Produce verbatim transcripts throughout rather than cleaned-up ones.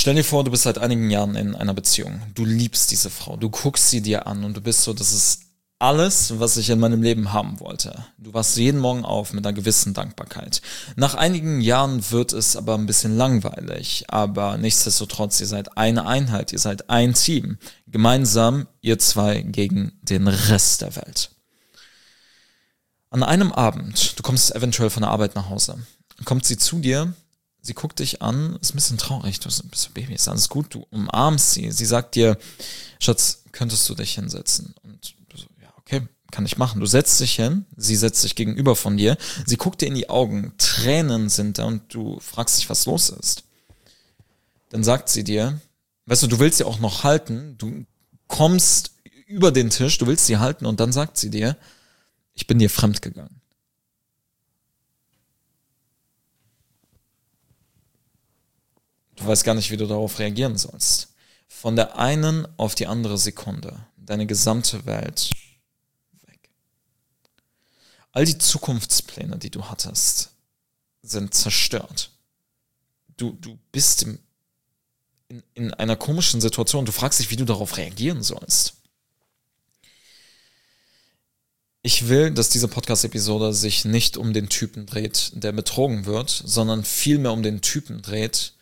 Stell dir vor, du bist seit einigen Jahren in einer Beziehung. Du liebst diese Frau, du guckst sie dir an und du bist so, das ist alles, was ich in meinem Leben haben wollte. Du wachst jeden Morgen auf mit einer gewissen Dankbarkeit. Nach einigen Jahren wird es aber ein bisschen langweilig, aber nichtsdestotrotz, ihr seid eine Einheit, ihr seid ein Team. Gemeinsam, ihr zwei gegen den Rest der Welt. An einem Abend, du kommst eventuell von der Arbeit nach Hause, kommt sie zu dir. Sie guckt dich an, ist ein bisschen traurig, du bist ein Baby, ist alles gut, du umarmst sie. Sie sagt dir, Schatz, könntest du dich hinsetzen? Und du so, ja, okay, kann ich machen. Du setzt dich hin, sie setzt sich gegenüber von dir, sie guckt dir in die Augen, Tränen sind da und du fragst dich, was los ist. Dann sagt sie dir, weißt du, du willst sie auch noch halten, du kommst über den Tisch, du willst sie halten und dann sagt sie dir, ich bin dir fremd gegangen. Du weißt gar nicht, wie du darauf reagieren sollst. Von der einen auf die andere Sekunde. Deine gesamte Welt weg. All die Zukunftspläne, die du hattest, sind zerstört. Du, du bist im, in, in einer komischen Situation. Du fragst dich, wie du darauf reagieren sollst. Ich will, dass diese Podcast-Episode sich nicht um den Typen dreht, der betrogen wird, sondern vielmehr um den Typen dreht,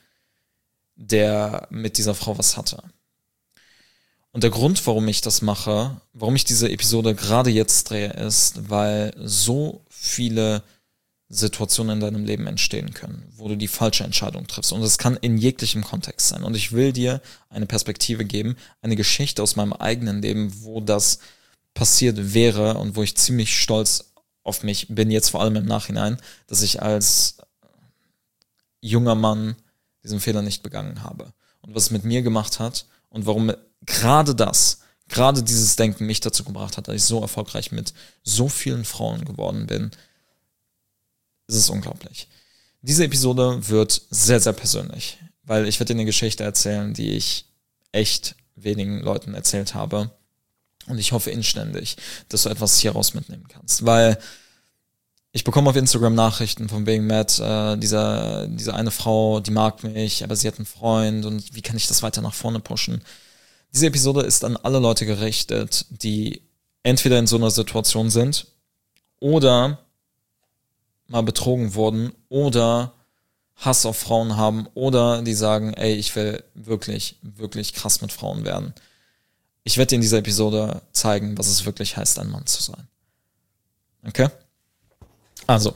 der mit dieser Frau was hatte. Und der Grund, warum ich das mache, warum ich diese Episode gerade jetzt drehe, ist, weil so viele Situationen in deinem Leben entstehen können, wo du die falsche Entscheidung triffst. Und es kann in jeglichem Kontext sein. Und ich will dir eine Perspektive geben, eine Geschichte aus meinem eigenen Leben, wo das passiert wäre und wo ich ziemlich stolz auf mich bin, jetzt vor allem im Nachhinein, dass ich als junger Mann diesen Fehler nicht begangen habe. Und was es mit mir gemacht hat und warum gerade das, gerade dieses Denken mich dazu gebracht hat, dass ich so erfolgreich mit so vielen Frauen geworden bin, ist es unglaublich. Diese Episode wird sehr, sehr persönlich, weil ich werde dir eine Geschichte erzählen, die ich echt wenigen Leuten erzählt habe. Und ich hoffe inständig, dass du etwas hieraus mitnehmen kannst, weil ich bekomme auf Instagram Nachrichten von wegen Matt, äh, dieser, diese eine Frau, die mag mich, aber sie hat einen Freund und wie kann ich das weiter nach vorne pushen? Diese Episode ist an alle Leute gerichtet, die entweder in so einer Situation sind oder mal betrogen wurden oder Hass auf Frauen haben oder die sagen, ey, ich will wirklich, wirklich krass mit Frauen werden. Ich werde dir in dieser Episode zeigen, was es wirklich heißt, ein Mann zu sein. Okay? Also,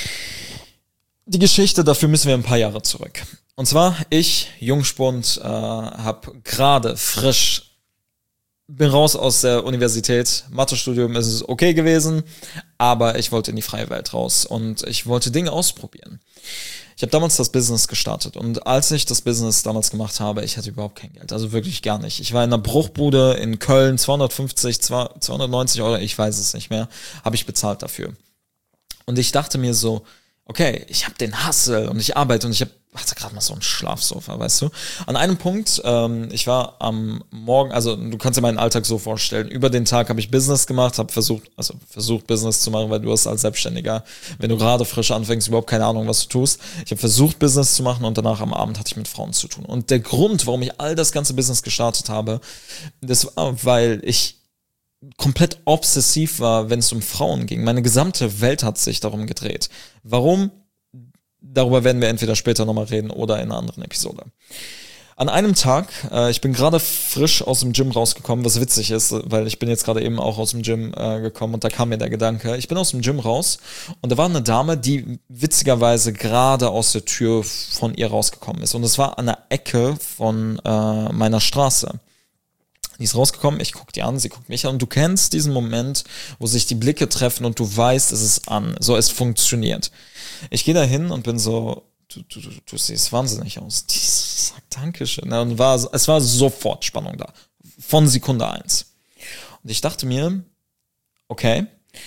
die Geschichte, dafür müssen wir ein paar Jahre zurück. Und zwar, ich, Jungspund, äh, habe gerade frisch, bin raus aus der Universität, Mathestudium ist es okay gewesen, aber ich wollte in die freie Welt raus und ich wollte Dinge ausprobieren. Ich habe damals das Business gestartet und als ich das Business damals gemacht habe, ich hatte überhaupt kein Geld, also wirklich gar nicht. Ich war in einer Bruchbude in Köln, zweihundertfünfzig, zweihundertneunzig Euro, ich weiß es nicht mehr, habe ich bezahlt dafür. Und ich dachte mir so, okay, ich habe den Hustle und ich arbeite und ich hab, hatte gerade mal so ein Schlafsofa, weißt du. An einem Punkt, ähm, ich war am Morgen, also du kannst dir meinen Alltag so vorstellen, über den Tag habe ich Business gemacht, habe versucht, also versucht Business zu machen, weil du hast als Selbstständiger, wenn du gerade frisch anfängst, überhaupt keine Ahnung, was du tust. Ich habe versucht, Business zu machen und danach am Abend hatte ich mit Frauen zu tun. Und der Grund, warum ich all das ganze Business gestartet habe, das war, weil ich komplett obsessiv war, wenn es um Frauen ging. Meine gesamte Welt hat sich darum gedreht. Warum? Darüber werden wir entweder später nochmal reden oder in einer anderen Episode. An einem Tag, äh, ich bin gerade frisch aus dem Gym rausgekommen, was witzig ist, weil ich bin jetzt gerade eben auch aus dem Gym äh, gekommen und da kam mir der Gedanke, ich bin aus dem Gym raus und da war eine Dame, die witzigerweise gerade aus der Tür von ihr rausgekommen ist und es war an der Ecke von äh, meiner Straße. Die ist rausgekommen, ich guck die an, sie guckt mich an und du kennst diesen Moment, wo sich die Blicke treffen und du weißt, es ist an, so es funktioniert. Ich gehe da hin und bin so, du, du, du, du siehst wahnsinnig aus. Die sagt Dankeschön. Und war, es war sofort Spannung da, von Sekunde eins. Und ich dachte mir, okay,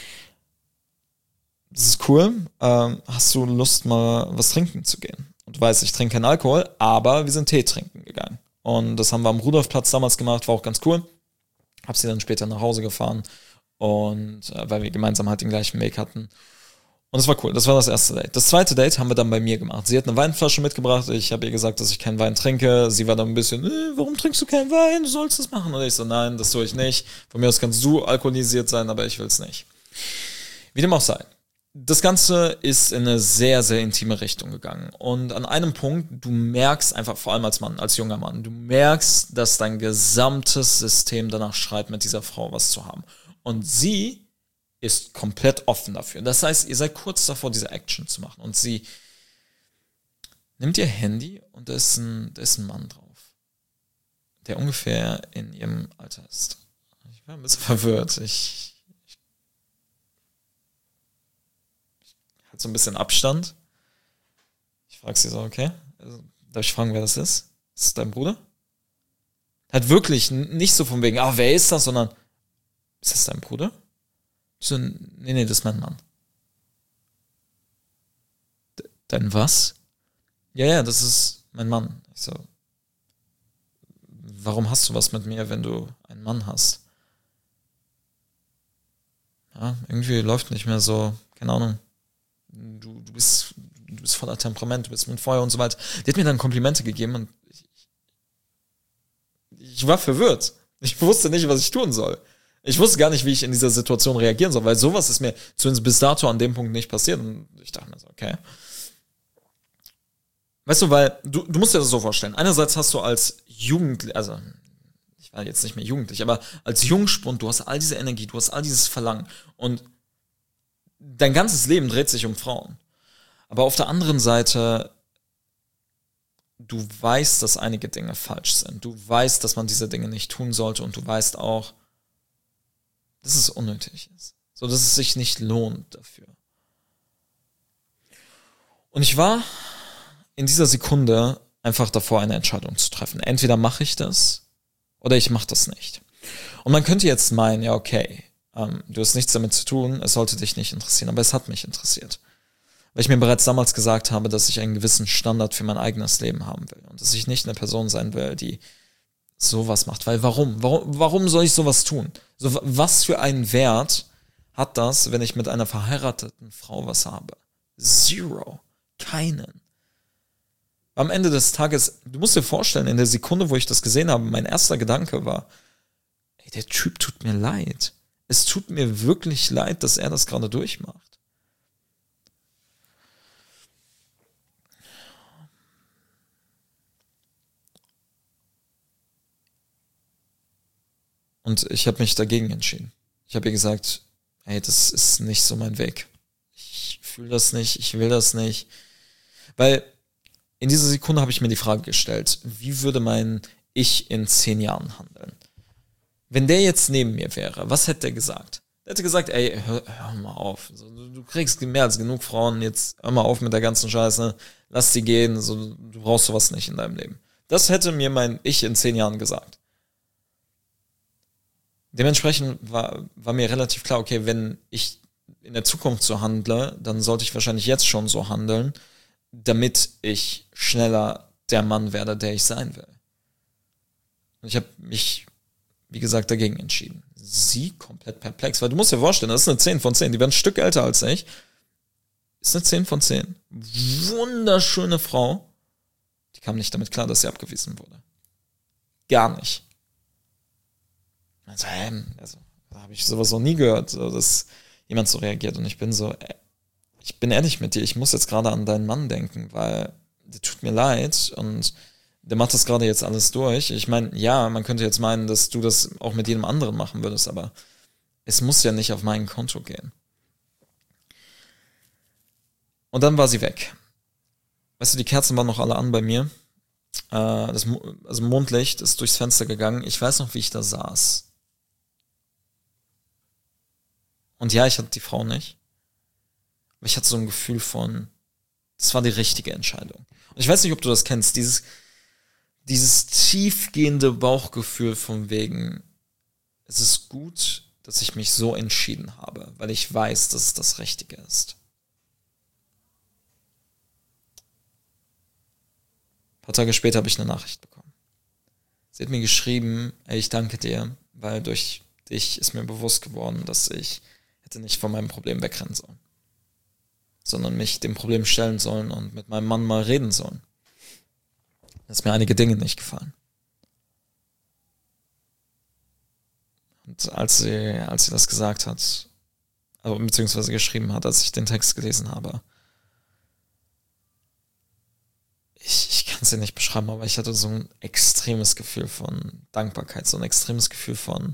das ist cool, ähm, hast du Lust mal was trinken zu gehen? Und du weißt, ich trinke keinen Alkohol, aber wir sind Tee trinken gegangen. Und das haben wir am Rudolfplatz damals gemacht, war auch ganz cool. Hab sie dann später nach Hause gefahren und äh, weil wir gemeinsam halt den gleichen Weg hatten. Und es war cool, das war das erste Date. Das zweite Date haben wir dann bei mir gemacht. Sie hat eine Weinflasche mitgebracht, ich habe ihr gesagt, dass ich keinen Wein trinke. Sie war dann ein bisschen, äh, warum trinkst du keinen Wein, du sollst das machen. Und ich so, nein, das tue ich nicht. Von mir aus kannst du alkoholisiert sein, aber ich will es nicht. Wie dem auch sei. Das Ganze ist in eine sehr, sehr intime Richtung gegangen. Und an einem Punkt, du merkst einfach, vor allem als Mann, als junger Mann, du merkst, dass dein gesamtes System danach schreit, mit dieser Frau was zu haben. Und sie ist komplett offen dafür. Das heißt, ihr seid kurz davor, diese Action zu machen. Und sie nimmt ihr Handy und da ist ein, da ist ein Mann drauf, der ungefähr in ihrem Alter ist. Ich war ein bisschen verwirrt. Ich, ich, ich hatte so ein bisschen Abstand. Ich frage sie so, okay, also, darf ich fragen, wer das ist? Ist das dein Bruder? Hat wirklich nicht so von wegen, ah, wer ist das, sondern, ist das dein Bruder? Ich so, nee, nee, das ist mein Mann. Dein was? Ja, ja, das ist mein Mann. Ich so, warum hast du was mit mir, wenn du einen Mann hast? Ja, irgendwie läuft nicht mehr so, keine Ahnung. Du, du bist, du bist voller Temperament, du bist mit Feuer und so weiter. Die hat mir dann Komplimente gegeben und ich, ich war verwirrt. Ich wusste nicht, was ich tun soll. Ich wusste gar nicht, wie ich in dieser Situation reagieren soll, weil sowas ist mir zumindest bis dato an dem Punkt nicht passiert. Und ich dachte mir so, okay. Weißt du, weil du, du musst dir das so vorstellen. Einerseits hast du als Jugendlich, also ich war jetzt nicht mehr jugendlich, aber als Jungspund, du hast all diese Energie, du hast all dieses Verlangen und dein ganzes Leben dreht sich um Frauen. Aber auf der anderen Seite, du weißt, dass einige Dinge falsch sind. Du weißt, dass man diese Dinge nicht tun sollte und du weißt auch, dass es unnötig ist. So, dass es sich nicht lohnt dafür. Und ich war in dieser Sekunde einfach davor, eine Entscheidung zu treffen. Entweder mache ich das oder ich mache das nicht. Und man könnte jetzt meinen, ja okay, ähm, du hast nichts damit zu tun, es sollte dich nicht interessieren, aber es hat mich interessiert. Weil ich mir bereits damals gesagt habe, dass ich einen gewissen Standard für mein eigenes Leben haben will und dass ich nicht eine Person sein will, die sowas macht. Weil warum? Warum, warum soll ich sowas tun? So, was für einen Wert hat das, wenn ich mit einer verheirateten Frau was habe? Zero. Keinen. Am Ende des Tages, du musst dir vorstellen, in der Sekunde, wo ich das gesehen habe, mein erster Gedanke war, ey, der Typ tut mir leid. Es tut mir wirklich leid, dass er das gerade durchmacht. Und ich habe mich dagegen entschieden. Ich habe ihr gesagt, hey, das ist nicht so mein Weg. Ich fühle das nicht, ich will das nicht. Weil in dieser Sekunde habe ich mir die Frage gestellt, wie würde mein Ich in zehn Jahren handeln? Wenn der jetzt neben mir wäre, was hätte er gesagt? Er hätte gesagt, ey, hör, hör mal auf. So, du, du kriegst mehr als genug Frauen, jetzt hör mal auf mit der ganzen Scheiße, lass die gehen, so, du brauchst sowas nicht in deinem Leben. Das hätte mir mein Ich in zehn Jahren gesagt. Dementsprechend war, war mir relativ klar, okay, wenn ich in der Zukunft so handle, dann sollte ich wahrscheinlich jetzt schon so handeln, damit ich schneller der Mann werde, der ich sein will. Und ich habe mich, wie gesagt, dagegen entschieden. Sie komplett perplex, weil du musst dir vorstellen, das ist eine zehn von zehn, die wäre ein Stück älter als ich. Ist eine zehn von zehn. Wunderschöne Frau. Die kam nicht damit klar, dass sie abgewiesen wurde. Gar nicht. Also, hä, also da habe ich sowas noch nie gehört, so, dass jemand so reagiert. Und ich bin so, ey, ich bin ehrlich mit dir, ich muss jetzt gerade an deinen Mann denken, weil der tut mir leid und der macht das gerade jetzt alles durch. Ich meine, ja, man könnte jetzt meinen, dass du das auch mit jedem anderen machen würdest, aber es muss ja nicht auf mein Konto gehen. Und dann war sie weg. Weißt du, die Kerzen waren noch alle an bei mir. Äh, das, also Mondlicht ist durchs Fenster gegangen. Ich weiß noch, wie ich da saß. Und ja, ich hatte die Frau nicht. Aber ich hatte so ein Gefühl von, das war die richtige Entscheidung. Und ich weiß nicht, ob du das kennst, dieses, dieses tiefgehende Bauchgefühl von wegen, es ist gut, dass ich mich so entschieden habe, weil ich weiß, dass es das Richtige ist. Ein paar Tage später habe ich eine Nachricht bekommen. Sie hat mir geschrieben, ey, ich danke dir, weil durch dich ist mir bewusst geworden, dass ich hätte nicht von meinem Problem wegrennen sollen. sondern mich dem Problem stellen sollen und mit meinem Mann mal reden sollen. Dass mir einige Dinge nicht gefallen. Und als sie, als sie das gesagt hat, also beziehungsweise geschrieben hat, als ich den Text gelesen habe, ich, ich kann es dir nicht beschreiben, aber ich hatte so ein extremes Gefühl von Dankbarkeit, so ein extremes Gefühl von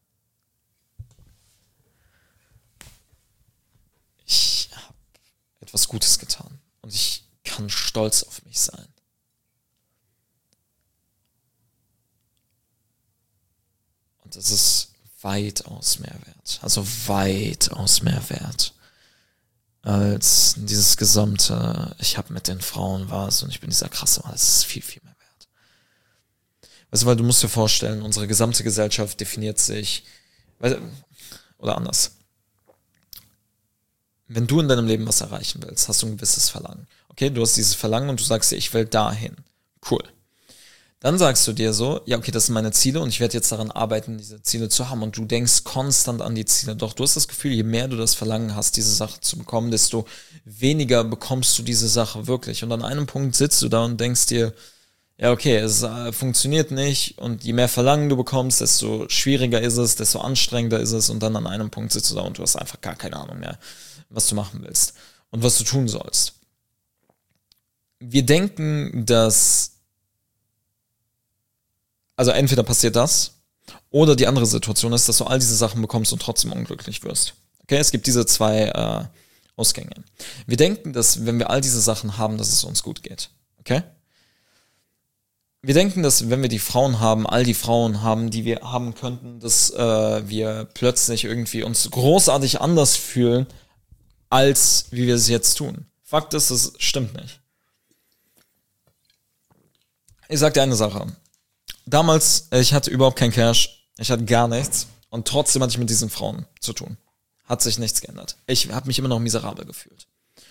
ich habe etwas Gutes getan und ich kann stolz auf mich sein. Und das ist weitaus mehr wert, also weitaus mehr wert als dieses gesamte, ich habe mit den Frauen was und ich bin dieser krasse Mann. Das ist viel, viel mehr wert. Weißt du, weil du musst dir vorstellen, unsere gesamte Gesellschaft definiert sich, oder anders. Wenn du in deinem Leben was erreichen willst, hast du ein gewisses Verlangen. Okay, du hast dieses Verlangen und du sagst dir, ich will dahin. Cool. Dann sagst du dir so, ja okay, das sind meine Ziele und ich werde jetzt daran arbeiten, diese Ziele zu haben. Und du denkst konstant an die Ziele. Doch du hast das Gefühl, je mehr du das Verlangen hast, diese Sache zu bekommen, desto weniger bekommst du diese Sache wirklich. Und an einem Punkt sitzt du da und denkst dir, ja okay, es äh, funktioniert nicht. Und je mehr Verlangen du bekommst, desto schwieriger ist es, desto anstrengender ist es. Und dann an einem Punkt sitzt du da und du hast einfach gar keine Ahnung mehr, was du machen willst und was du tun sollst. Wir denken, dass Also entweder passiert das, oder die andere Situation ist, dass du all diese Sachen bekommst und trotzdem unglücklich wirst. Okay, es gibt diese zwei äh, Ausgänge. Wir denken, dass wenn wir all diese Sachen haben, dass es uns gut geht. Okay? Wir denken, dass wenn wir die Frauen haben, all die Frauen haben, die wir haben könnten, dass äh, wir plötzlich irgendwie uns großartig anders fühlen, als wie wir es jetzt tun. Fakt ist, das stimmt nicht. Ich sag dir eine Sache. Damals, ich hatte überhaupt kein Cash, ich hatte gar nichts und trotzdem hatte ich mit diesen Frauen zu tun. Hat sich nichts geändert. Ich habe mich immer noch miserabel gefühlt.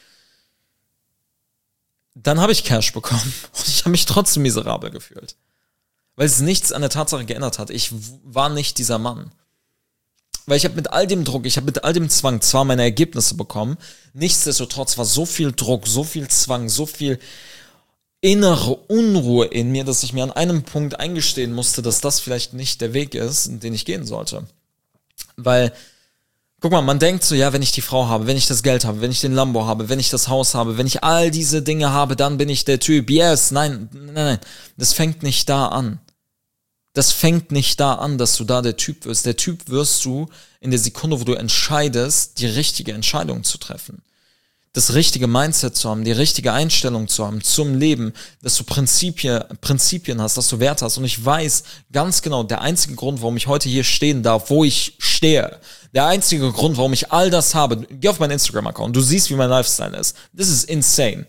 Dann habe ich Cash bekommen und ich habe mich trotzdem miserabel gefühlt. Weil es nichts an der Tatsache geändert hat. Ich war nicht dieser Mann. Weil ich habe mit all dem Druck, ich habe mit all dem Zwang zwar meine Ergebnisse bekommen, nichtsdestotrotz war so viel Druck, so viel Zwang, so viel innere Unruhe in mir, dass ich mir an einem Punkt eingestehen musste, dass das vielleicht nicht der Weg ist, den ich gehen sollte. Weil, guck mal, man denkt so, ja, wenn ich die Frau habe, wenn ich das Geld habe, wenn ich den Lambo habe, wenn ich das Haus habe, wenn ich all diese Dinge habe, dann bin ich der Typ. Yes, nein, nein, nein, das fängt nicht da an. Das fängt nicht da an, dass du da der Typ wirst. Der Typ wirst du in der Sekunde, wo du entscheidest, die richtige Entscheidung zu treffen. Das richtige Mindset zu haben, die richtige Einstellung zu haben zum Leben, dass du Prinzipien, Prinzipien hast, dass du Wert hast. Und ich weiß ganz genau, der einzige Grund, warum ich heute hier stehen darf, wo ich stehe, der einzige Grund, warum ich all das habe, geh auf meinen Instagram-Account, du siehst, wie mein Lifestyle ist. Das ist insane.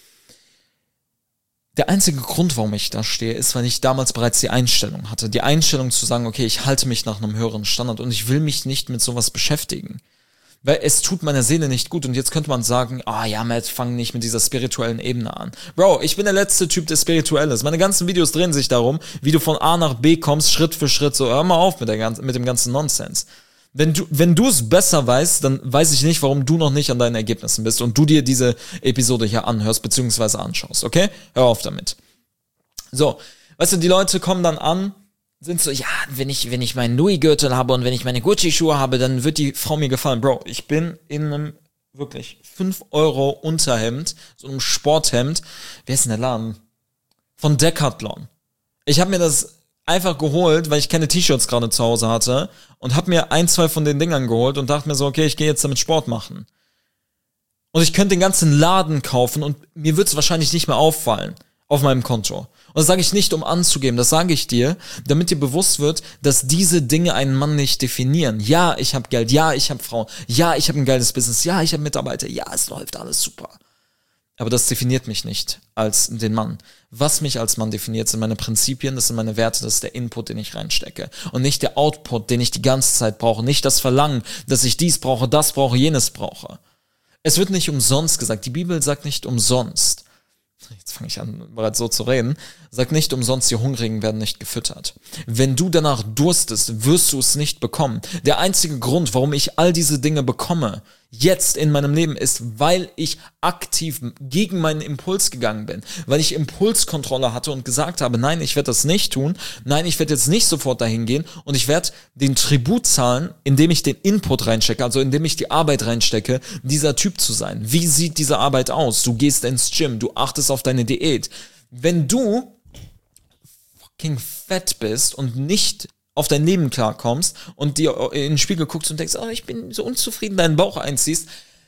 Der einzige Grund, warum ich da stehe, ist, weil ich damals bereits die Einstellung hatte. Die Einstellung zu sagen, okay, ich halte mich nach einem höheren Standard und ich will mich nicht mit sowas beschäftigen. Weil es tut meiner Seele nicht gut. Und jetzt könnte man sagen, ah oh ja, Matt, fang nicht mit dieser spirituellen Ebene an. Bro, ich bin der letzte Typ, der spirituell ist. Meine ganzen Videos drehen sich darum, wie du von A nach B kommst, Schritt für Schritt. So, hör mal auf mit, der ganzen, mit dem ganzen Nonsens. Wenn du, wenn du es besser weißt, dann weiß ich nicht, warum du noch nicht an deinen Ergebnissen bist und du dir diese Episode hier anhörst, beziehungsweise anschaust, okay? Hör auf damit. So, weißt du, die Leute kommen dann an, sind so, ja, wenn ich, wenn ich meinen Louis-Gürtel habe und wenn ich meine Gucci-Schuhe habe, dann wird die Frau mir gefallen. Bro, ich bin in einem, wirklich, fünf Euro Unterhemd, so einem Sporthemd. Wer ist denn der Laden? Von Decathlon. Ich habe mir das einfach geholt, weil ich keine T-Shirts gerade zu Hause hatte und habe mir ein, zwei von den Dingern geholt und dachte mir so, okay, ich gehe jetzt damit Sport machen. Und ich könnte den ganzen Laden kaufen und mir wird es wahrscheinlich nicht mehr auffallen auf meinem Konto. Und das sage ich nicht, um anzugeben, das sage ich dir, damit dir bewusst wird, dass diese Dinge einen Mann nicht definieren. Ja, ich habe Geld, ja, ich habe Frauen, ja, ich habe ein geiles Business, ja, ich habe Mitarbeiter, ja, es läuft alles super. Aber das definiert mich nicht als den Mann. Was mich als Mann definiert, sind meine Prinzipien, das sind meine Werte, das ist der Input, den ich reinstecke. Und nicht der Output, den ich die ganze Zeit brauche. Nicht das Verlangen, dass ich dies brauche, das brauche, jenes brauche. Es wird nicht umsonst gesagt. Die Bibel sagt nicht umsonst. Jetzt fange ich an, bereits so zu reden. Sagt nicht umsonst, die Hungrigen werden nicht gefüttert. Wenn du danach durstest, wirst du es nicht bekommen. Der einzige Grund, warum ich all diese Dinge bekomme, jetzt in meinem Leben ist, weil ich aktiv gegen meinen Impuls gegangen bin, weil ich Impulskontrolle hatte und gesagt habe, nein, ich werde das nicht tun, nein, ich werde jetzt nicht sofort dahin gehen und ich werde den Tribut zahlen, indem ich den Input reinstecke, also indem ich die Arbeit reinstecke, dieser Typ zu sein. Wie sieht diese Arbeit aus? Du gehst ins Gym, du achtest auf deine Diät. Wenn du fucking fett bist und nicht auf dein Leben klarkommst und dir in den Spiegel guckst und denkst, oh, ich bin so unzufrieden, deinen Bauch einziehst,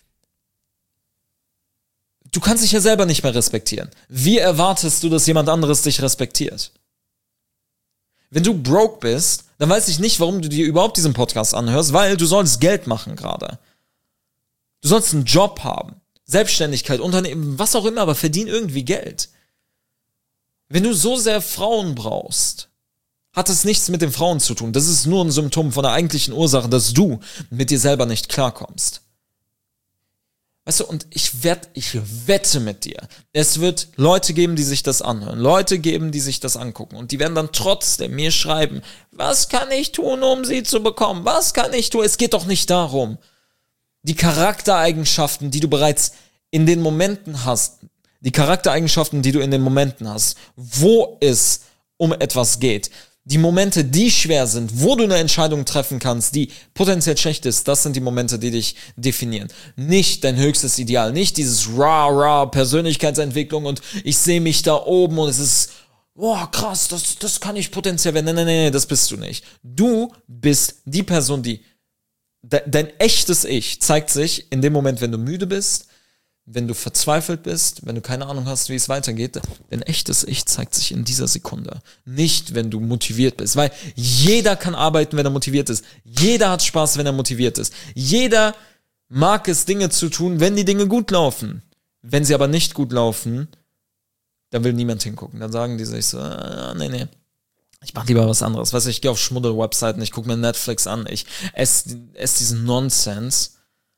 du kannst dich ja selber nicht mehr respektieren. Wie erwartest du, dass jemand anderes dich respektiert? Wenn du broke bist, dann weiß ich nicht, warum du dir überhaupt diesen Podcast anhörst, weil du sollst Geld machen gerade. Du sollst einen Job haben, Selbstständigkeit, Unternehmen, was auch immer, aber verdien irgendwie Geld. Wenn du so sehr Frauen brauchst, hat es nichts mit den Frauen zu tun. Das ist nur ein Symptom von der eigentlichen Ursache, dass du mit dir selber nicht klarkommst. Weißt du, und ich wette, ich wette mit dir, es wird Leute geben, die sich das anhören, Leute geben, die sich das angucken und die werden dann trotzdem mir schreiben, was kann ich tun, um sie zu bekommen? Was kann ich tun? Es geht doch nicht darum. Die Charaktereigenschaften, die du bereits in den Momenten hast, die Charaktereigenschaften, die du in den Momenten hast, wo es um etwas geht, die Momente, die schwer sind, wo du eine Entscheidung treffen kannst, die potenziell schlecht ist, das sind die Momente, die dich definieren. Nicht dein höchstes Ideal, nicht dieses rah-rah Persönlichkeitsentwicklung und ich sehe mich da oben und es ist, boah, krass, das, das kann ich potenziell werden. Nein, nein, nein, das bist du nicht. Du bist die Person, die, de, dein echtes Ich zeigt sich in dem Moment, wenn du müde bist, wenn du verzweifelt bist, wenn du keine Ahnung hast, wie es weitergeht, dein echtes Ich zeigt sich in dieser Sekunde. Nicht, wenn du motiviert bist. Weil jeder kann arbeiten, wenn er motiviert ist. Jeder hat Spaß, wenn er motiviert ist. Jeder mag es, Dinge zu tun, wenn die Dinge gut laufen. Wenn sie aber nicht gut laufen, dann will niemand hingucken. Dann sagen die sich so, ah, nee, nee. Ich mach lieber was anderes. Weißt du, ich gehe auf Schmuddel-Webseiten, ich gucke mir Netflix an, ich esse, esse diesen Nonsens.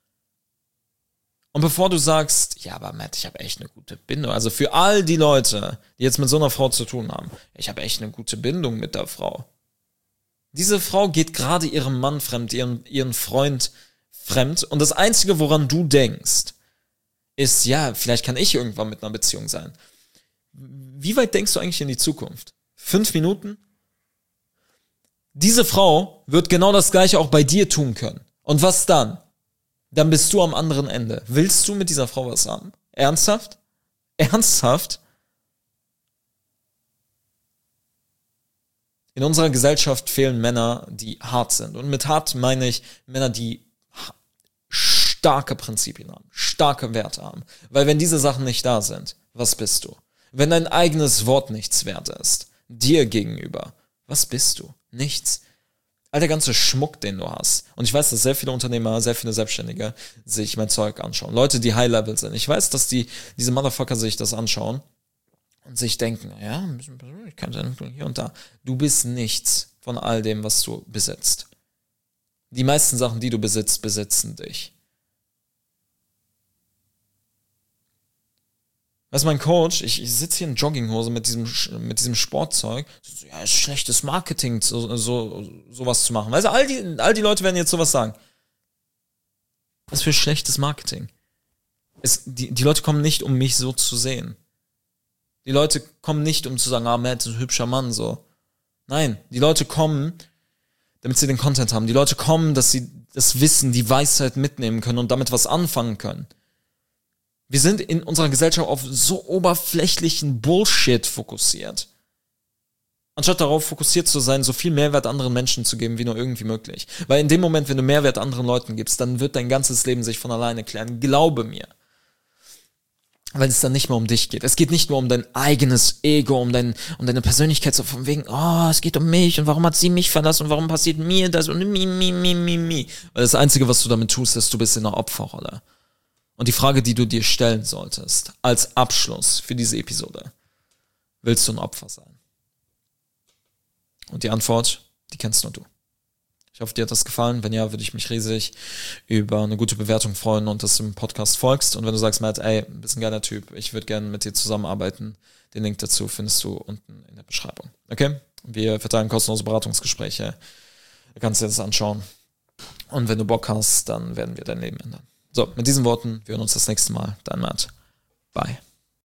Und bevor du sagst, ja, aber Matt, ich habe echt eine gute Bindung, also für all die Leute, die jetzt mit so einer Frau zu tun haben, ich habe echt eine gute Bindung mit der Frau. Diese Frau geht gerade ihrem Mann fremd, ihren, ihren Freund fremd und das Einzige, woran du denkst, ist, ja, vielleicht kann ich irgendwann mit einer Beziehung sein. Wie weit denkst du eigentlich in die Zukunft? Fünf Minuten? Diese Frau wird genau das Gleiche auch bei dir tun können. Und was dann? Dann bist du am anderen Ende. Willst du mit dieser Frau was haben? Ernsthaft? Ernsthaft? In unserer Gesellschaft fehlen Männer, die hart sind. Und mit hart meine ich Männer, die starke Prinzipien haben, starke Werte haben. Weil wenn diese Sachen nicht da sind, was bist du? Wenn dein eigenes Wort nichts wert ist, dir gegenüber, was bist du? Nichts. All der ganze Schmuck, den du hast. Und ich weiß, dass sehr viele Unternehmer, sehr viele Selbstständige sich mein Zeug anschauen. Leute, die High-Level sind. Ich weiß, dass die diese Motherfucker sich das anschauen und sich denken, ja, ein bisschen Persönlichkeit hier und da. Du bist nichts von all dem, was du besitzt. Die meisten Sachen, die du besitzt, besitzen dich. Weißt du, mein Coach, ich, ich sitze hier in Jogginghose mit diesem, mit diesem Sportzeug. So, ja, ist schlechtes Marketing, so, so, sowas zu machen. Weißt du, all die, all die Leute werden jetzt sowas sagen. Was für schlechtes Marketing? Es, die, die Leute kommen nicht, um mich so zu sehen. Die Leute kommen nicht, um zu sagen, ah, Matt ist ein hübscher Mann, so. Nein, die Leute kommen, damit sie den Content haben. Die Leute kommen, dass sie das Wissen, die Weisheit mitnehmen können und damit was anfangen können. Wir sind in unserer Gesellschaft auf so oberflächlichen Bullshit fokussiert. Anstatt darauf fokussiert zu sein, so viel Mehrwert anderen Menschen zu geben, wie nur irgendwie möglich. Weil in dem Moment, wenn du Mehrwert anderen Leuten gibst, dann wird dein ganzes Leben sich von alleine klären. Glaube mir. Weil es dann nicht mehr um dich geht. Es geht nicht nur um dein eigenes Ego, um, dein, um deine Persönlichkeit, so von wegen, oh, es geht um mich und warum hat sie mich verlassen und warum passiert mir das und mi, mi, mi, mi, mi. Weil das Einzige, was du damit tust, ist, du bist in einer Opferrolle. Und die Frage, die du dir stellen solltest, als Abschluss für diese Episode, willst du ein Opfer sein? Und die Antwort, die kennst nur du. Ich hoffe, dir hat das gefallen. Wenn ja, würde ich mich riesig über eine gute Bewertung freuen und dass du dem Podcast folgst. Und wenn du sagst, Matt, ey, bist ein geiler Typ, ich würde gerne mit dir zusammenarbeiten, den Link dazu findest du unten in der Beschreibung. Okay? Wir verteilen kostenlose Beratungsgespräche. Du kannst dir das anschauen. Und wenn du Bock hast, dann werden wir dein Leben ändern. So, mit diesen Worten, wir hören uns das nächste Mal. Dein Matt. Bye.